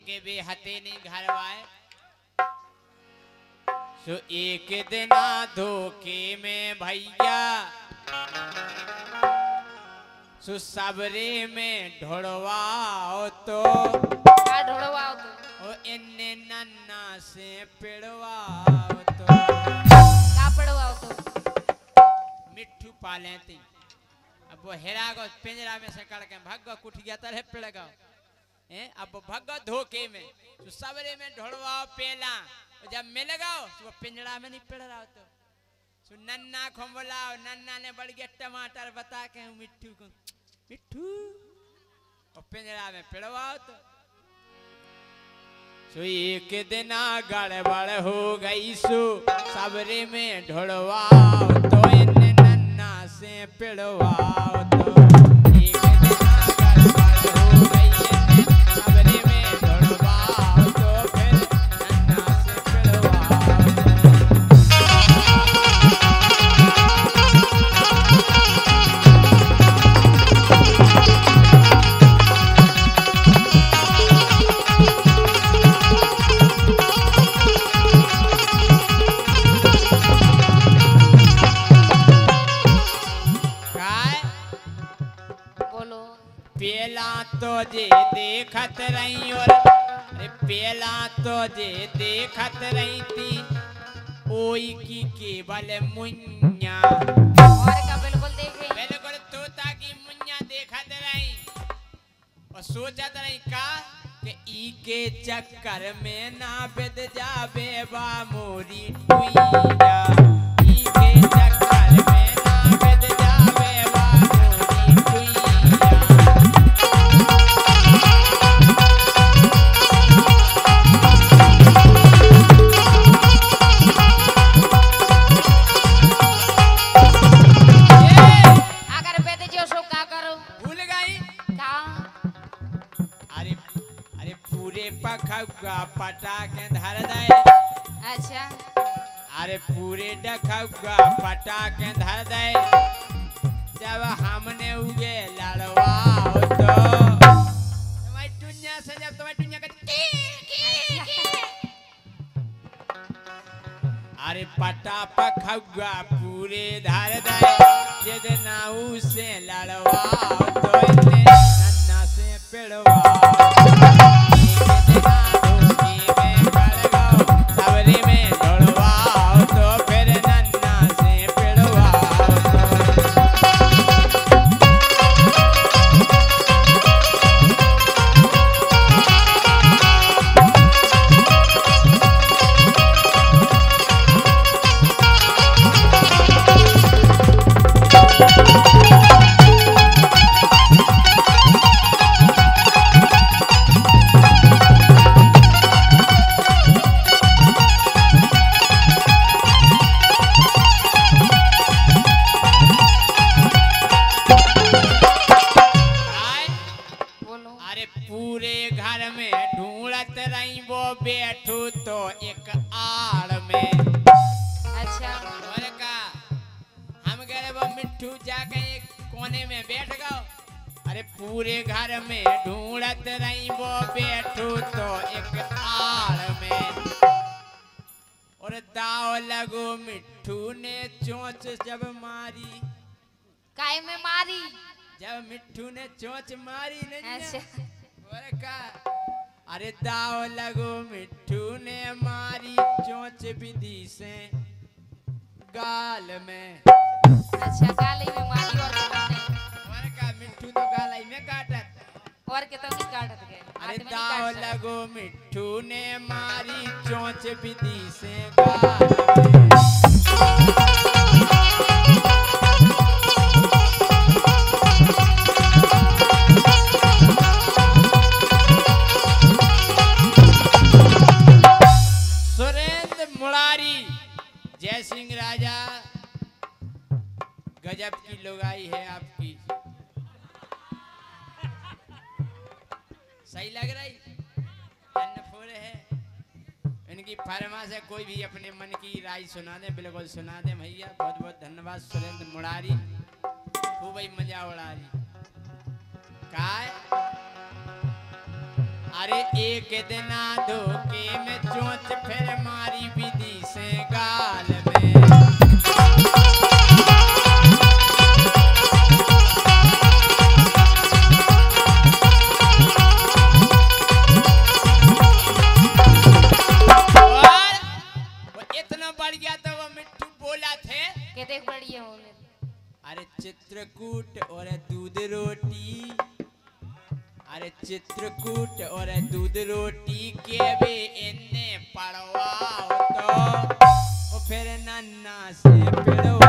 के भी हते नहीं घर वाए सो एक दिन धोखे में भैया सो सबरे में ढोड़वाओ तो क्या ढोड़वाओ तो ओ इन्ने नन्ना से पिड़वाओ तो क्या पड़वाओ तो मिट्ठू पाले थी अब वो हेरा गो पिंजरा में से कड़ के भाग कुछ गया तरह पिड़ गो अब भग धोखे में तो सबरे में ढोड़वाओ पेला जब मिल गओ तो वो पिंजरा में नहीं पिड़ रहा तो नन्ना को बुलाओ नन्ना ने बढ़ गया टमाटर बता के मिट्ठू को मिट्ठू और पिंजरा में पिड़वाओ तो एक दिन गड़बड़ हो गई सो सबरे में ढोड़वाओ तो इन नन्ना से पिड़वाओ तो एक दिन गड़बड़ हो गई सबरे में ढोड़वाओ तो फिर नन्ना से पिड़वाओ पेला तो जे देखत रही और पेला तो जे देखत रही थी ओई की केवल मुन्या और का बिल्कुल देख रही बिल्कुल तोता की मुन्या देखत रही और सोचत रही का कि ई के चक्कर में ना बिद जावे बा मोरी टुइया ई के चक्कर में ना बिद जावे बा मोरी टुइया पटा के धर दे अच्छा अरे पूरे डखुआ पटा के धर दे जब हमने उगे लड़वाओ तो तुम्हारी टुन्या से जब तुम्हारी टुन्या अरे पटा पखुआ पूरे धर दे जिद नाऊ से लड़वाओ तो इतने नन्ना से पिड़वाओ पूरे घर में ढूंढत रही वो बैठू तो एक आड़ में और दाव लगो मिट्ठू ने चोंच जब मारी काय में मारी जब मिट्ठू ने चोंच मारी नहीं अच्छा और का अरे दाव लगो मिट्ठू ने मारी चोंच विधि से गाल में अच्छा गाली में मारी और का मिट्ठू तो गालाई में काटत और के तो नहीं काटत गए अरे दाव लगो मिट्ठू ने मारी चोंच विधि से गाल में सुरेंद्र मुरारी जय सिंह राजा गजब की लुगाई है आपकी सही लग रही अन्नफोर है इनकी फरमाइश है कोई भी अपने मन की राय सुना दे बिल्कुल सुना दे भैया बहुत बहुत धन्यवाद सुरेंद्र मुरारी खूब ही मजा उड़ा रही काय अरे एक दिन धोखे में चोंच फिर मारी विधि से गाल में। और वो इतना बढ़ गया तो वो मिट्टू बोला थे कहते बढ़िया होने। अरे चित्रकूट और दूध रोटी, अरे चित्रकूट और दूध रोटी के भी इन्ने पड़वा हो तो फिर नन्ना से पिड़वा